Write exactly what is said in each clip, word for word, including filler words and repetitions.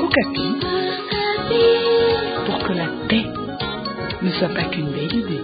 Okapi, pour que la paix ne soit pas qu'une belle idée.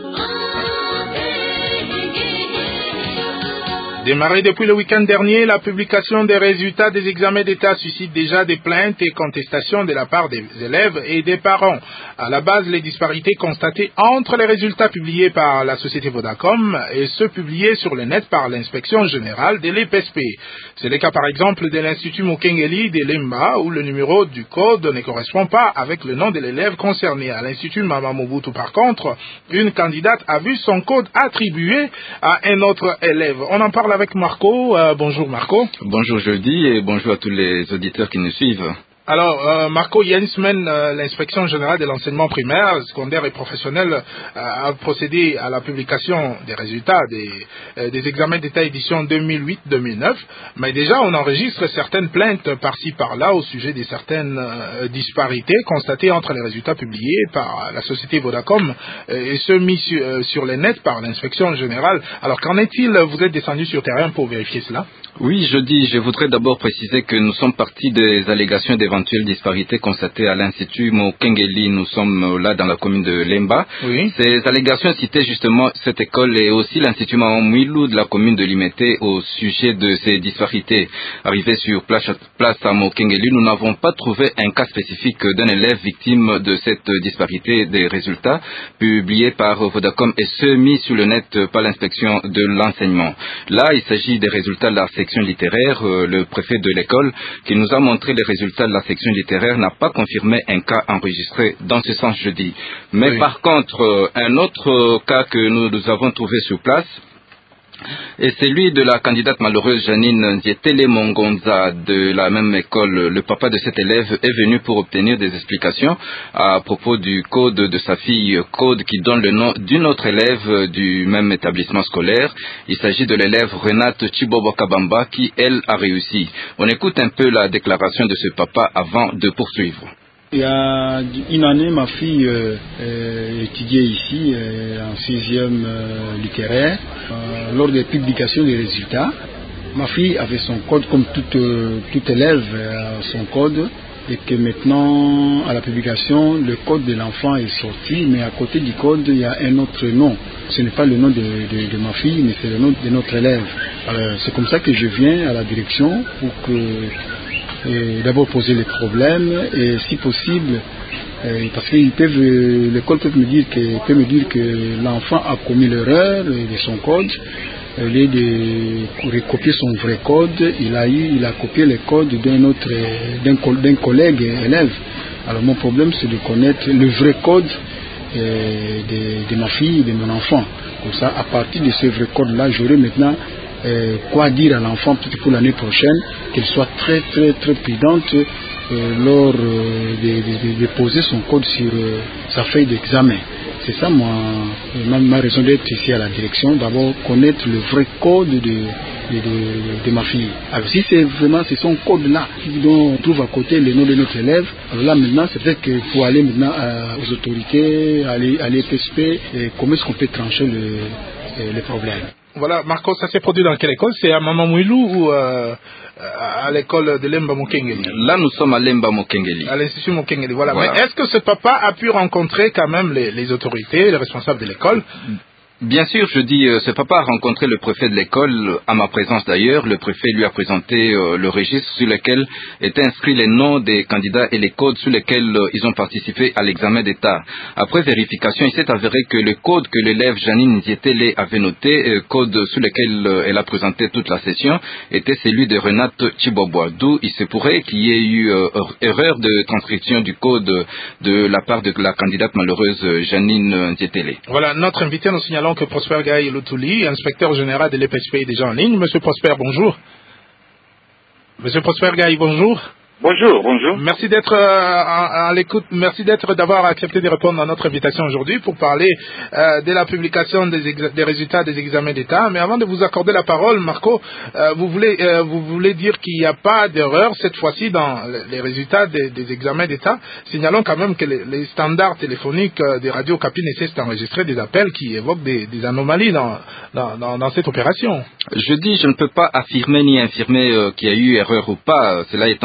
Démarrée depuis le week-end dernier, la publication des résultats des examens d'État suscite déjà des plaintes et contestations de la part des élèves et des parents. À la base, les disparités constatées entre les résultats publiés par la société Vodacom et ceux publiés sur le net par l'inspection générale de l'E P S P. C'est le cas par exemple de l'Institut Mokengeli de Lemba où le numéro du code ne correspond pas avec le nom de l'élève concerné. À l'Institut Mama Mobutu par contre, une candidate a vu son code attribué à un autre élève. On en parle avec Marco. Euh, bonjour Marco. Bonjour Jeudi et bonjour à tous les auditeurs qui nous suivent. Alors, euh, Marco, il y a une semaine, euh, l'inspection générale de l'enseignement primaire, secondaire et professionnel euh, a procédé à la publication des résultats des, euh, des examens d'État édition deux mille huit deux mille neuf. Mais déjà, on enregistre certaines plaintes par-ci par-là au sujet de certaines euh, disparités constatées entre les résultats publiés par la société Vodacom euh, et ceux mis sur, euh, sur les nets par l'inspection générale. Alors, qu'en est-il? Vous êtes descendu sur terrain pour vérifier cela? Oui, Jeudi, je voudrais d'abord préciser que nous sommes partis des allégations d'éventuelles disparités constatées à l'Institut Mokengeli. Nous sommes là dans la commune de Lemba. Oui. Ces allégations citaient justement cette école et aussi l'Institut Mamouilou de la commune de Limete au sujet de ces disparités. Arrivés sur place, place à Mokengeli, nous n'avons pas trouvé un cas spécifique d'un élève victime de cette disparité des résultats publiés par Vodacom et ceux mis sur le net par l'inspection de l'enseignement. Là, il s'agit des résultats de la section littéraire. Euh, le préfet de l'école qui nous a montré les résultats de la section littéraire n'a pas confirmé un cas enregistré dans ce sens jeudi. Mais oui. Par contre, euh, un autre euh, cas que nous, nous avons trouvé sur place, et celui de la candidate malheureuse Janine Nzietele Mongonza de la même école. Le papa de cet élève est venu pour obtenir des explications à propos du code de sa fille, code qui donne le nom d'une autre élève du même établissement scolaire. Il s'agit de l'élève Renate Chibobo Kabamba qui, elle, a réussi. On écoute un peu la déclaration de ce papa avant de poursuivre. Il y a une année, ma fille euh, euh, étudiait ici euh, en sixième euh, littéraire. Euh, lors des publications des résultats, ma fille avait son code comme toute, euh, toute élève a son code et que maintenant, à la publication, le code de l'enfant est sorti, mais à côté du code, il y a un autre nom. Ce n'est pas le nom de, de, de ma fille, mais c'est le nom de notre élève. Alors, c'est comme ça que je viens à la direction pour que d'abord poser les problèmes et si possible euh, parce qu'ils peuvent l'école peut me dire que peut me dire que l'enfant a commis l'erreur de son code au lieu de recopier son vrai code, il a eu il a copié le code d'un autre d'un, d'un collègue élève. Alors mon problème c'est de connaître le vrai code euh, de, de ma fille, de mon enfant. Comme ça, à partir de ce vrai code là, j'aurai maintenant Euh, quoi dire à l'enfant peut-être pour l'année prochaine, qu'elle soit très très très prudente euh, lors euh, de, de, de poser son code sur euh, sa feuille d'examen. C'est ça moi, ma, ma raison d'être ici à la direction, d'abord connaître le vrai code de, de, de, de ma fille. Alors si c'est vraiment c'est son code là dont on trouve à côté le nom de notre élève, alors là maintenant c'est peut-être qu'il faut aller maintenant à, aux autorités, aller à l'E P S P, et comment est-ce qu'on peut trancher le, le problème. Voilà, Marco, ça s'est produit dans quelle école? C'est à Mamamouilou ou euh, à l'école de Lemba Mokengeli? Là, nous sommes à Lemba Mokengeli. À l'Institut Mokengeli, voilà. voilà. Mais est-ce que ce papa a pu rencontrer quand même les, les autorités, les responsables de l'école? Bien sûr, je dis, euh, ce papa a rencontré le préfet de l'école, à ma présence d'ailleurs. Le préfet lui a présenté euh, le registre sur lequel étaient inscrits les noms des candidats et les codes sur lesquels euh, ils ont participé à l'examen d'État. Après vérification, il s'est avéré que le code que l'élève Janine Nzietele avait noté, euh, code sur lequel euh, elle a présenté toute la session, était celui de Renate Chibobo. D'où il se pourrait qu'il y ait eu euh, erreur de transcription du code de la part de la candidate malheureuse Janine Nzietele. Voilà, notre invité, nous signalons que Prosper Gaï Loutouli, inspecteur général de l'E P S P, est déjà en ligne. Monsieur Prosper, bonjour. Monsieur Prosper Gaï, bonjour. Bonjour, bonjour. Merci d'être euh, à, à l'écoute, merci d'être d'avoir accepté de répondre à notre invitation aujourd'hui pour parler euh, de la publication des, exa- des résultats des examens d'État. Mais avant de vous accorder la parole, Marco, euh, vous voulez euh, vous voulez dire qu'il n'y a pas d'erreur cette fois-ci dans les résultats des, des examens d'État. Signalons quand même que les, les standards téléphoniques euh, des radios Capi ne cessent d'enregistrer des appels qui évoquent des, des anomalies dans, dans, dans, dans cette opération. Je dis, je ne peux pas affirmer ni infirmer euh, qu'il y a eu erreur ou pas. Cela étant donné que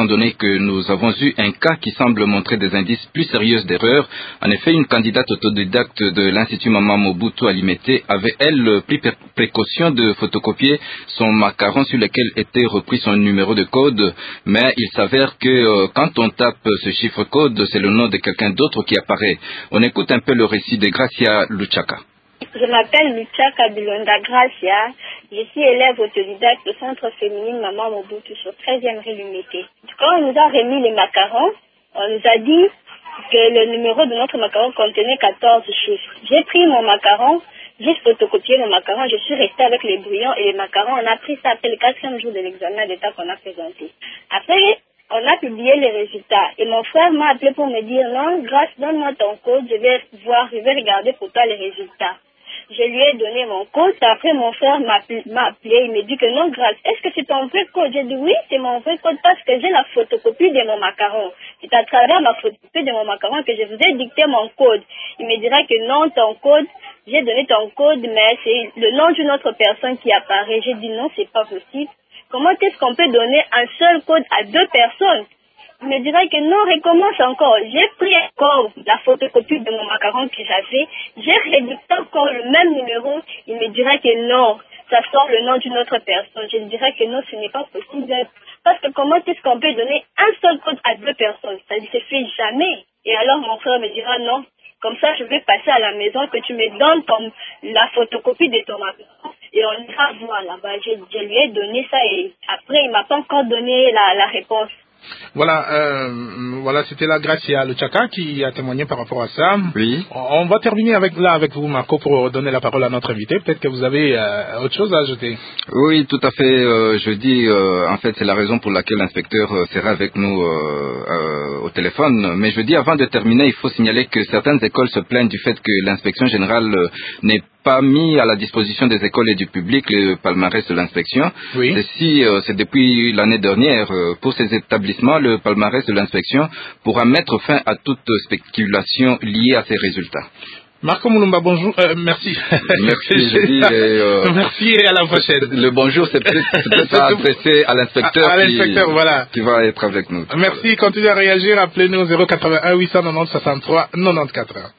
que nous avons eu un cas qui semble montrer des indices plus sérieux d'erreur. En effet, une candidate autodidacte de l'Institut Maman Mobutu Alimété avait, elle, pris précaution de photocopier son macaron sur lequel était repris son numéro de code, mais il s'avère que euh, quand on tape ce chiffre code, c'est le nom de quelqu'un d'autre qui apparaît. On écoute un peu le récit de Gracia Luchaka. Je m'appelle Luchaka Bilonda Gracia. Je suis élève autodidacte au Centre féminine Maman Mobutu sur treizième rue Lumété. Quand on nous a remis les macarons, on nous a dit que le numéro de notre macaron contenait quatorze chiffres. J'ai pris mon macaron, j'ai photocopié mon macaron, je suis restée avec les brouillons et les macarons. On a pris ça après le quatrième jour de l'examen d'état qu'on a présenté. Après, on a publié les résultats et mon frère m'a appelé pour me dire non, Grâce, donne-moi ton code, je vais voir, je vais regarder pour toi les résultats. Je lui ai donné mon code, après mon frère m'a appelé, il me dit que non, Grâce, est-ce que c'est ton vrai code? J'ai dit oui, c'est mon vrai code parce que j'ai la photocopie de mon macaron. C'est à travers ma photocopie de mon macaron que je vous ai dicté mon code. Il me dira que non, ton code, j'ai donné ton code, mais c'est le nom d'une autre personne qui apparaît. J'ai dit non, c'est pas possible. Comment est-ce qu'on peut donner un seul code à deux personnes? Il me dira que non, recommence encore. J'ai pris encore la photocopie de mon macaron que j'avais. J'ai rédicté encore le même numéro. Il me dira que non, ça sort le nom d'une autre personne. Je lui dirai que non, ce n'est pas possible. Parce que comment est-ce qu'on peut donner un seul code à deux personnes? Ça ne se fait jamais. Et alors mon frère me dira non. Comme ça, je vais passer à la maison, que tu me donnes ton, la photocopie de ton macaron. Et on ira voir là-bas. Je, je lui ai donné ça et après, il m'a pas encore donné la, la réponse. Voilà, euh, voilà, c'était la Gracia Luchaka qui a témoigné par rapport à ça. Oui. On va terminer avec là avec vous, Marco, pour donner la parole à notre invité. Peut-être que vous avez euh, autre chose à ajouter. Oui, tout à fait. Euh, je dis, euh, en fait, c'est la raison pour laquelle l'inspecteur euh, sera avec nous euh, euh, au téléphone. Mais je dis, avant de terminer, il faut signaler que certaines écoles se plaignent du fait que l'inspection générale euh, n'est pas mis à la disposition des écoles et du public le palmarès de l'inspection. Oui. Ceci, euh, c'est depuis l'année dernière. Euh, pour ces établissements, le palmarès de l'inspection pourra mettre fin à toute spéculation liée à ces résultats. Marco Mulumba, bonjour. Euh, merci. Merci, je dis, euh, merci et à la prochaine. Le bonjour, c'est peut-être à adresser à l'inspecteur, à, à l'inspecteur qui, voilà. qui va être avec nous. Merci, continuez à réagir. Appelez-nous au zéro quatre-vingt-un huit cent quatre-vingt-dix soixante-trois quatre-vingt-quatorze.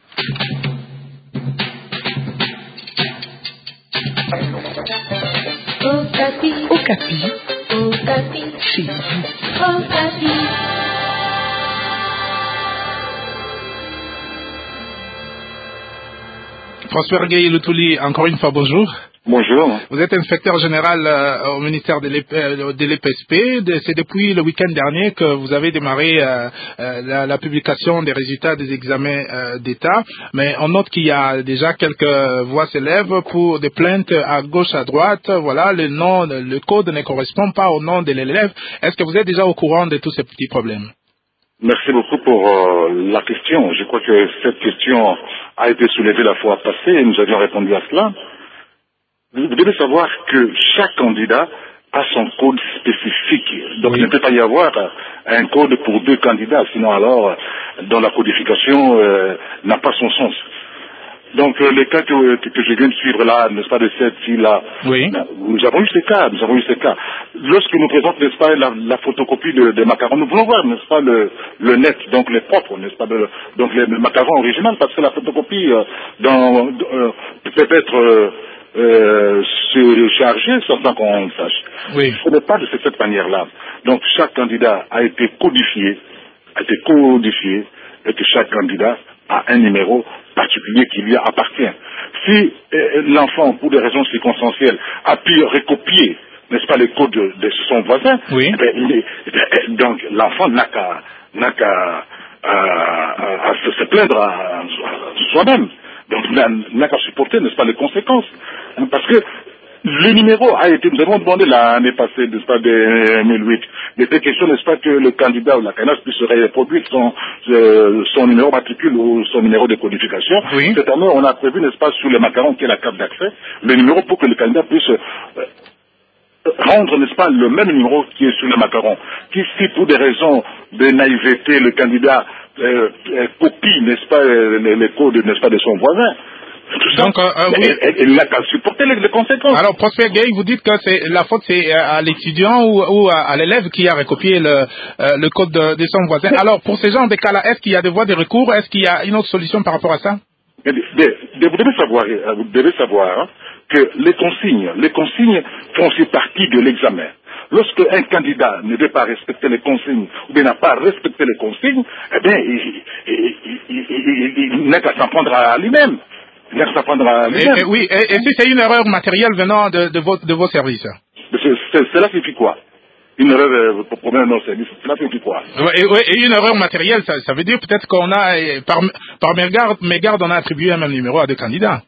Okapi. Okapi. Okapi. Chez vous. Okapi. Prosper Gueye Lutouli, encore une fois, bonjour. Bonjour. Vous êtes inspecteur général euh, au ministère de l'E P S P. C'est depuis le week-end dernier que vous avez démarré euh, euh, la, la publication des résultats des examens euh, d'État. Mais on note qu'il y a déjà quelques voix s'élèvent pour des plaintes à gauche, à droite. Voilà, le nom, le code ne correspond pas au nom de l'élève. Est-ce que vous êtes déjà au courant de tous ces petits problèmes? Merci beaucoup pour euh, la question. Je crois que cette question a été soulevée la fois passée et nous avions répondu à cela. Vous devez savoir que chaque candidat a son code spécifique. Donc oui. Il ne peut pas y avoir un code pour deux candidats, sinon alors, dans la codification, euh, n'a pas son sens. Donc euh, les cas que, que, que je viens de suivre là, n'est-ce pas, de cette fille-là, oui. nous avons eu ces cas, nous avons eu ces cas. Lorsque nous présentons, n'est-ce pas, la, la photocopie de, de macarons, nous voulons voir, n'est-ce pas, le, le net, donc les propres, n'est-ce pas, de, donc les, le macaron original, parce que la photocopie euh, dans, euh, peut être euh, euh, surchargée sans qu'on le sache. Oui. Ce n'est pas de cette manière-là. Donc chaque candidat a été codifié, a été codifié, et que chaque candidat a un numéro particulier qui lui appartient. Si euh, l'enfant, pour des raisons circonstancielles, a pu recopier, n'est-ce pas, les codes de, de son voisin, oui. eh bien, il est, eh bien, donc l'enfant n'a qu'à n'a qu'à à, à se, se plaindre à, à soi-même. Donc n'a, n'a qu'à supporter, n'est-ce pas, les conséquences. Parce que le numéro a été, nous avons demandé l'année passée, n'est-ce pas, de mille huit, il était question, n'est-ce pas, que le candidat ou la candidature puisse reproduire son, euh, son numéro matricule ou son numéro de codification. Oui. Cette année, on a prévu, n'est-ce pas, sur les macarons qui est la carte d'accès, le numéro pour que le candidat puisse euh, rendre, n'est-ce pas, le même numéro qui est sur le macaron. Qui, si pour des raisons de naïveté, le candidat euh, euh, copie, n'est-ce pas, les, les codes, n'est-ce pas, de son voisin, Tout ça, Donc, euh, euh, oui. elle, elle, elle n'a qu'à supporter les, les conséquences. Alors, Prosper Gay, vous dites que c'est la faute, c'est à l'étudiant ou, ou à, à l'élève qui a recopié le, euh, le code de, de son voisin. Alors, pour ces gens de cas-là, est-ce qu'il y a des voies de recours? Est-ce qu'il y a une autre solution par rapport à ça? Mais, mais, mais vous devez savoir, vous devez savoir hein, que les consignes, les consignes font aussi partie de l'examen. Lorsque un candidat ne veut pas respecter les consignes ou bien n'a pas respecté les consignes, eh bien, il, il, il, il, il, il n'a qu'à s'en prendre à lui-même. Il n'a qu'à s'en prendre à lui-même. Et, et, oui, et, et si c'est une erreur matérielle venant de, de, vos, de vos services? Cela signifie quoi? Une erreur pour problème de nos services, cela signifie quoi? Et, et une erreur matérielle, ça, ça veut dire peut-être qu'on a, par, par mégarde, mégarde, on a attribué un même numéro à deux candidats.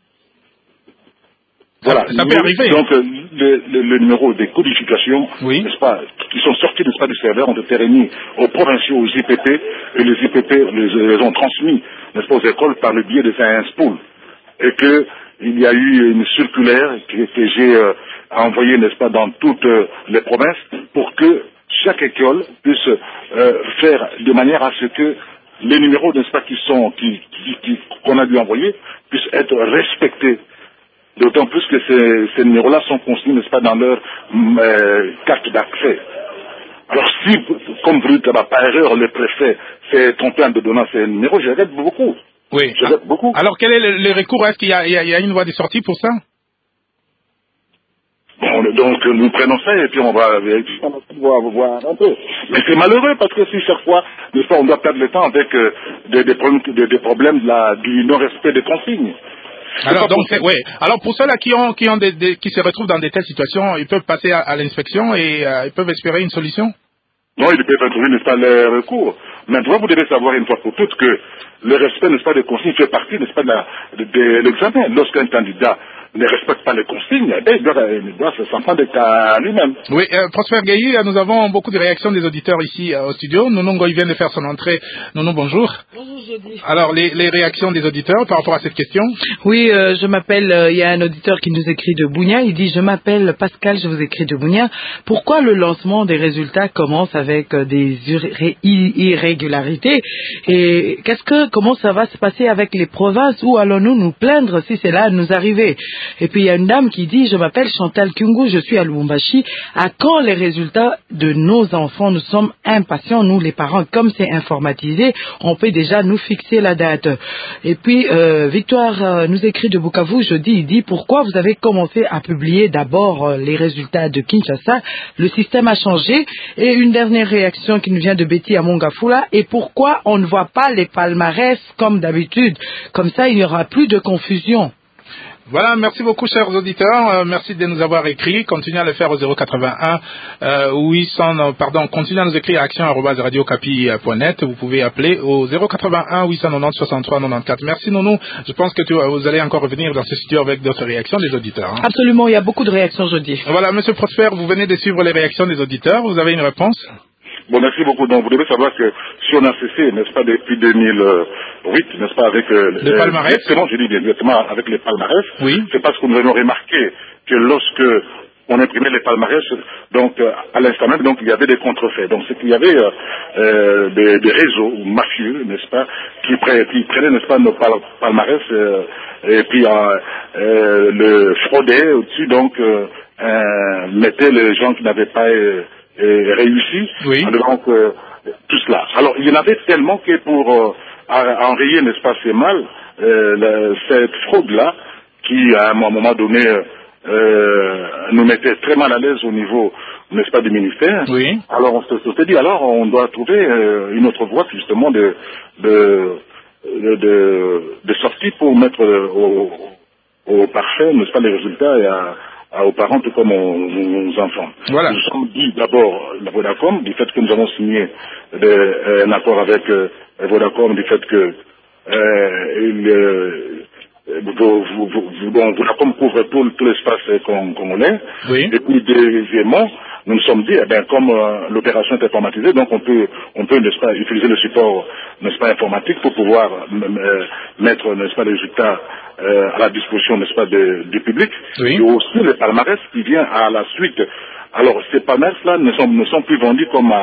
Voilà, ça, ça peut arriver. Donc le, le, le numéro des codifications, oui. n'est-ce pas, qui sont sortis, n'est-ce pas, du serveur, ont été remis aux provinciaux, aux I P P, et les I P P les, les ont transmis, n'est-ce pas, aux écoles par le biais de un spool. Et que il y a eu une circulaire que, que j'ai euh, envoyée, n'est-ce pas, dans toutes euh, les provinces, pour que chaque école puisse euh, faire de manière à ce que les numéros, n'est-ce pas, qui sont, qui, qui, qui, qu'on a dû envoyer, puissent être respectés. D'autant plus que ces, ces numéros-là sont consignés, n'est-ce pas, dans leur euh, carte d'accès. Alors si, comme vous dites, par erreur, le préfet s'est trompé en donnant ces numéros, je regrette beaucoup. Oui. Je regrette beaucoup. Alors quel est le, le recours? Est-ce qu'il y a, il y, a, il y a une voie de sortie pour ça? Bon, donc nous prenons ça et puis on va voir, voir un peu. Mais c'est malheureux parce que si chaque fois, n'est-ce pas, on doit perdre le temps avec euh, des, des problèmes, des, des problèmes de la, du non-respect des consignes. Alors donc c'est, ouais. Alors pour ceux-là qui ont qui ont des, des, qui se retrouvent dans des telles situations, ils peuvent passer à, à l'inspection et euh, ils peuvent espérer une solution. Non, ils peuvent trouver, n'est-ce pas, les recours. Maintenant, vous devez savoir une fois pour toutes que le respect, n'est-ce pas, des consignes fait partie, n'est-ce pas, de, la, de, de l'examen. Lorsqu'un candidat ne respecte pas les consignes, eh bien, il doit, il doit s'en prendre à lui-même. Oui, euh, Prosper Gailly, nous avons beaucoup de réactions des auditeurs ici euh, au studio. Nounou Ngoy vient de faire son entrée. Nounou, bonjour. Bonjour, Jody. Alors, les, les réactions des auditeurs par rapport à cette question? Oui, euh, je m'appelle, il euh, y a un auditeur qui nous écrit de Bounia. Il dit, je m'appelle Pascal, je vous écris de Bounia. Pourquoi le lancement des résultats commence avec euh, des irrégularités? Et qu'est-ce que, comment ça va se passer avec les provinces? Où allons-nous nous plaindre si c'est là à nous arriver? Et puis il y a une dame qui dit, je m'appelle Chantal Kyungu, je suis à Lubumbashi. À quand les résultats de nos enfants? Nous sommes impatients, nous les parents. Comme c'est informatisé, on peut déjà nous fixer la date. Et puis euh, Victoire euh, nous écrit de Bukavu jeudi, il dit, pourquoi vous avez commencé à publier d'abord euh, les résultats de Kinshasa? Le système a changé. Et une dernière réaction qui nous vient de Betty à Mongafula, et pourquoi on ne voit pas les palmarès comme d'habitude? Comme ça, il n'y aura plus de confusion. Voilà, merci beaucoup chers auditeurs, euh, merci de nous avoir écrit, continuez à le faire au zéro quatre-vingt-un euh, huit cents, pardon, continuez à nous écrire à action arobase radio okapi point net, vous pouvez appeler au zéro quatre-vingt-un huit cent quatre-vingt-dix soixante-trois quatre-vingt-quatorze. Merci Nounou, je pense que tu, vous allez encore revenir dans ce studio avec d'autres réactions des auditeurs. Hein. Absolument, il y a beaucoup de réactions jeudi. Voilà, monsieur Prosper, vous venez de suivre les réactions des auditeurs, vous avez une réponse? Bon, merci beaucoup. Donc, vous devez savoir que si on a cessé, n'est-ce pas, depuis deux mille huit, n'est-ce pas, avec euh, les palmarès. Exactement, je dis exactement avec les palmarès. Oui. C'est parce que nous avons remarqué que lorsque on imprimait les palmarès, donc euh, à l'instant même, donc il y avait des contrefaits. Donc c'est qu'il y avait euh, euh, des, des réseaux mafieux, n'est-ce pas, qui, pre qui prenaient, n'est-ce pas, nos pal palmarès euh, et puis euh, euh, le fraudaient au-dessus, donc euh, euh, mettaient les gens qui n'avaient pas euh, Et réussi, oui. donc euh, tout cela. Alors il y en avait tellement que pour euh, enrayer, n'est-ce pas, ces mal, euh, la, cette fraude-là, qui à un moment donné euh, nous mettait très mal à l'aise au niveau, n'est-ce pas, du ministère. Oui. Alors on s'est dit, alors on doit trouver euh, une autre voie justement de de, de, de, de sortie pour mettre au, au parfait, n'est-ce pas, les résultats et à aux parents tout comme aux, aux enfants. Voilà. Nous sommes dit d'abord la Vodacom, du fait que nous avons signé de, euh, un accord avec euh, Vodacom, du fait que euh, il, euh, vous, vous, vous, bon, Vodacom couvre tout, tout l'espace congolais. Oui. Et puis deuxièmement, nous nous sommes dit, eh bien, comme euh, l'opération est informatisée, donc on peut, on peut, n'est-ce pas, utiliser le support, n'est-ce pas, informatique pour pouvoir euh, mettre, n'est-ce pas, les résultats euh, à la disposition, n'est-ce pas, de, du public. Oui. Et aussi le palmarès qui vient à la suite. Alors, ces palmarès-là ne sont, ne sont plus vendus comme, à,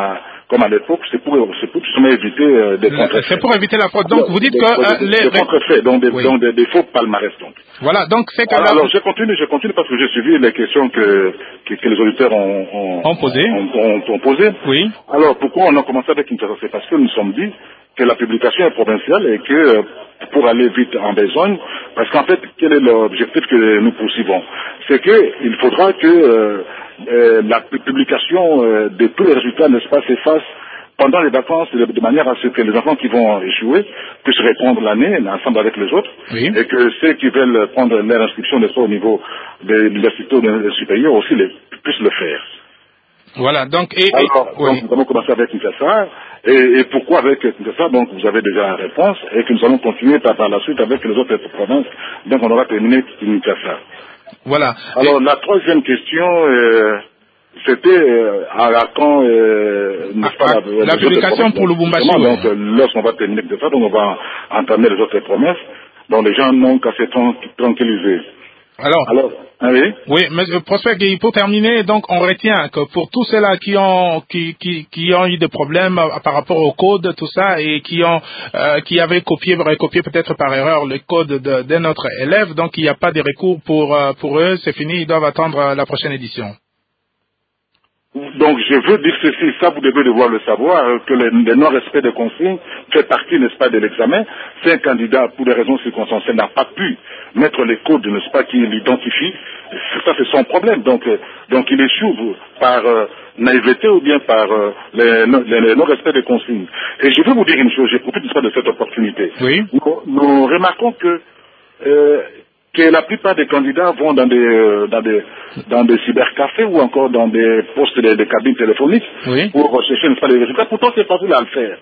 comme à l'époque, c'est pour, c'est pour justement éviter euh, des contrefaits. C'est pour éviter la fraude. Donc, alors, vous dites des, que... Euh, des, les... des contrefaits, donc des, oui. donc des, des faux palmarès. Donc. Voilà, donc c'est que... Alors, là... alors, je continue, je continue parce que j'ai suivi les questions que, que, que les auditeurs ont, ont, ont posées. Ont, ont, ont posées. Oui. Alors, pourquoi on a commencé avec Kinshasa? C'est parce que nous nous sommes dit que la publication est provinciale et que euh, pour aller vite en besogne, parce qu'en fait, quel est l'objectif que nous poursuivons? C'est qu'il faudra que euh, euh, la publication euh, de tous les résultats, n'est-ce pas, s'efface pendant les vacances, de, de manière à ce que les enfants qui vont échouer puissent répondre l'année ensemble avec les autres, oui. Et que ceux qui veulent prendre leur inscription, n'est-ce pas, au niveau de l'université ou de supérieure aussi les, puissent le faire. Voilà, donc... Et, Alors, et, oui. donc, nous allons commencer avec Kinshasa. Et, et pourquoi avec Kinshasa? Donc, vous avez déjà la réponse. Et que nous allons continuer par, par la suite avec les autres provinces. Donc, on aura terminé Kinshasa. Voilà. Alors, et... la troisième question, euh, c'était euh, à quand... Euh, à, pas, à, la, la publication pour Lubumbashi. Oui. Donc, lorsqu'on va terminer Kinshasa, donc on va entamer les autres promesses. Donc, les gens n'ont qu'à se tranquilliser. Alors, Alors ah oui, oui, mais Prosper Gueye, pour terminer, donc on retient que pour tous ceux-là qui ont qui, qui, qui ont eu des problèmes par rapport au code, tout ça, et qui ont euh, qui avaient copié, recopié peut-être par erreur le code de, de notre élève, donc il n'y a pas de recours pour euh, pour eux, c'est fini, ils doivent attendre la prochaine édition. Donc je veux dire ceci, ça vous devez devoir le savoir, que le, le non-respect des consignes fait partie, n'est-ce pas, de l'examen. Si un candidat, pour des raisons circonstancielles, n'a pas pu mettre les codes, n'est-ce pas, qui l'identifient, ça c'est son problème. Donc, euh, donc il échoue par euh, naïveté ou bien par euh, le, le, le non-respect des consignes. Et je veux vous dire une chose, je profite, n'est-ce pas, de cette opportunité. Oui. Nous, nous remarquons que euh, que la plupart des candidats vont dans des, euh, dans des, dans des cybercafés ou encore dans des postes de, de cabines téléphoniques oui. pour rechercher, n'est-ce pas, les résultats. Pourtant, c'est facile à le faire.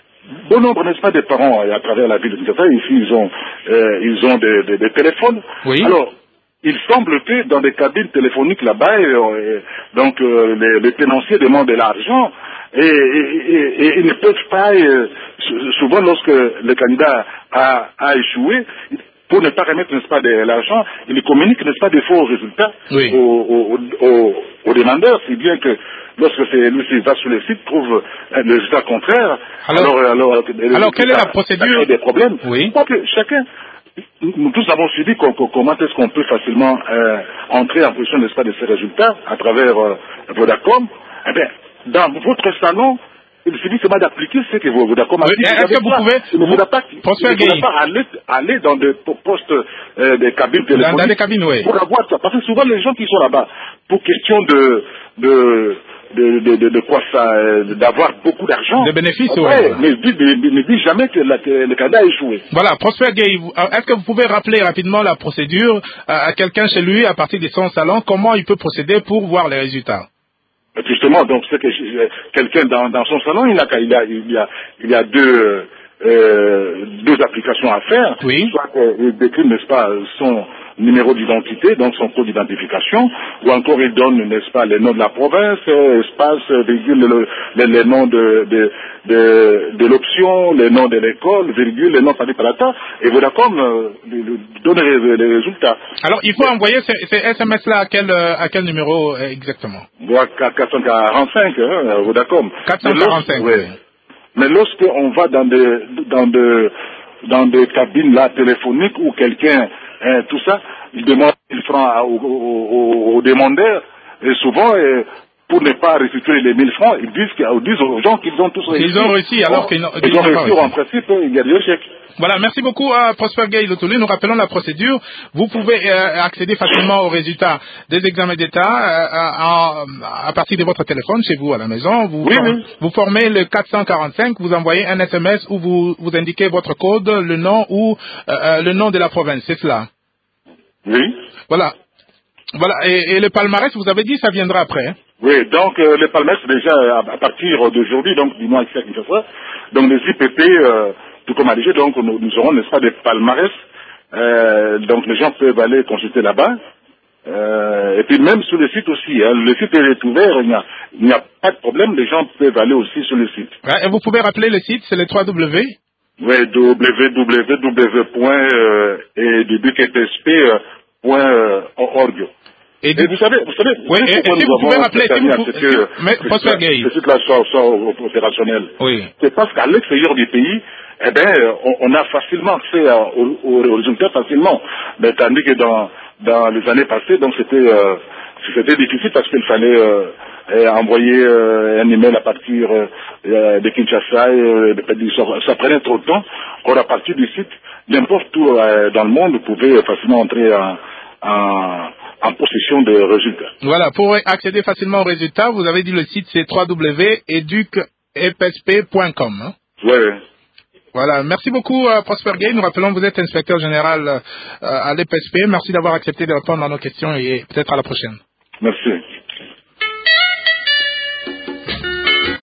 Bon nombre, n'est-ce pas, des parents à travers la ville de Kinshasa, ici, ils ont, euh, ils ont des, des, des téléphones. Oui. Alors, il semble que dans des cabines téléphoniques là-bas, euh, donc euh, les, les tenanciers demandent de l'argent et, et, et, et ils ne peuvent pas, euh, souvent lorsque le candidat a, a échoué, pour ne pas remettre, n'est-ce pas, de l'argent, il communique, n'est-ce pas, des faux résultats oui. aux, aux, aux, aux demandeurs, si bien que lorsque c'est, lui il va sur le site, trouve un résultat contraire. Alors, alors, alors, alors quelle est la procédure? Ça crée des problèmes. Oui. Je crois que chacun, nous tous avons suivi comment est-ce qu'on peut facilement euh, entrer en position, n'est-ce pas, de ces résultats à travers euh, Vodacom. Eh bien, dans votre salon, il suffit seulement d'appliquer ce que vous, Vodacom a dit. Oui, est-ce que vous pas, pouvez... Il ne faudra pas, pas aller, aller dans des postes, euh, des cabines téléphoniques. Dans, dans des cabines, oui. Pour avoir ça. Parce que souvent, les gens qui sont là-bas, pour question de... de De, de, de, de quoi ça, d'avoir beaucoup d'argent. De bénéfices, oui. Ouais, mais ne dis jamais que, la, que le candidat a échoué. Voilà, Prosper Gueye, est-ce que vous pouvez rappeler rapidement la procédure à quelqu'un chez lui, à partir de son salon, comment il peut procéder pour voir les résultats? Justement, donc c'est que quelqu'un dans, dans son salon, il a, il a, il y a, il y a deux, euh, deux applications à faire. Oui. Soit il décrit, n'est-ce pas, son numéro d'identité, donc son code d'identification, ou encore il donne, n'est-ce pas, les noms de la province, espace, virgule, le, les, les noms de, de, de, de l'option, les noms de l'école, virgule, les noms par data, et Vodacom euh, donne les, les résultats. Alors, il faut Mais, envoyer ces, ces S M S-là à quel, à quel numéro exactement? quatre cent quarante-cinq, hein, Vodacom. quatre cent quarante-cinq, oui. Mais lorsqu'on va dans des, dans des, dans des cabines là, téléphoniques où quelqu'un, hein, tout ça, il demande mille francs aux, aux, aux demandeurs, et souvent, et pour ne pas restituer les mille francs, ils disent, ils disent aux gens qu'ils ont tous réussi. Ils ont réussi, alors qu'ils n'ont ils ont réussi, en principe, il y a des chèques. Voilà, merci beaucoup à Prosper Gueye Lotolu. Nous rappelons la procédure. Vous pouvez euh, accéder facilement aux résultats des examens d'État euh, à partir de votre téléphone chez vous à la maison. Vous, oui, form oui. vous formez le quatre cent quarante-cinq, vous envoyez un S M S où vous, vous indiquez votre code, le nom ou euh, le nom de la province. C'est cela. Oui. Voilà. Voilà. Et, et le palmarès, vous avez dit, ça viendra après. Hein? Oui, donc euh, le palmarès déjà à, à partir d'aujourd'hui, donc du mois ici à Kinshasa, donc les I P P, euh, tout comme à l'I G, donc nous, nous aurons, n'est-ce pas, des palmarès, euh, donc les gens peuvent aller consulter là-bas, euh, et puis même sur le site aussi, hein, le site est ouvert, il n'y a, il n'y a pas de problème, les gens peuvent aller aussi sur le site. Ouais, et vous pouvez rappeler le site, c'est le trois W. Oui, w w w point e d b k t s p point org. Et, et vous savez, vous savez, oui, et, et si vous pouvez rappeler, si vous pouvez, que, mais, que, que ce site-là soit, soit opérationnel, oui. c'est parce qu'à l'extérieur du pays, eh ben, on, on a facilement accès aux au, au résultats facilement. Mais tandis que dans, dans les années passées, donc c'était, euh, c'était difficile parce qu'il fallait euh, envoyer euh, un email à partir euh, de Kinshasa, et, euh, ça, ça prenait trop de temps. Or, à partir du site, n'importe où euh, dans le monde, vous pouvez facilement entrer en, en, en possession des résultats. Voilà, pour accéder facilement aux résultats, vous avez dit le site c'est w w w point educ e p s p point com. Hein? Oui, oui. Voilà, merci beaucoup euh, Prosper Gay. Nous rappelons que vous êtes inspecteur général euh, à l'E P S P. Merci d'avoir accepté de répondre à nos questions et peut-être à la prochaine. Merci.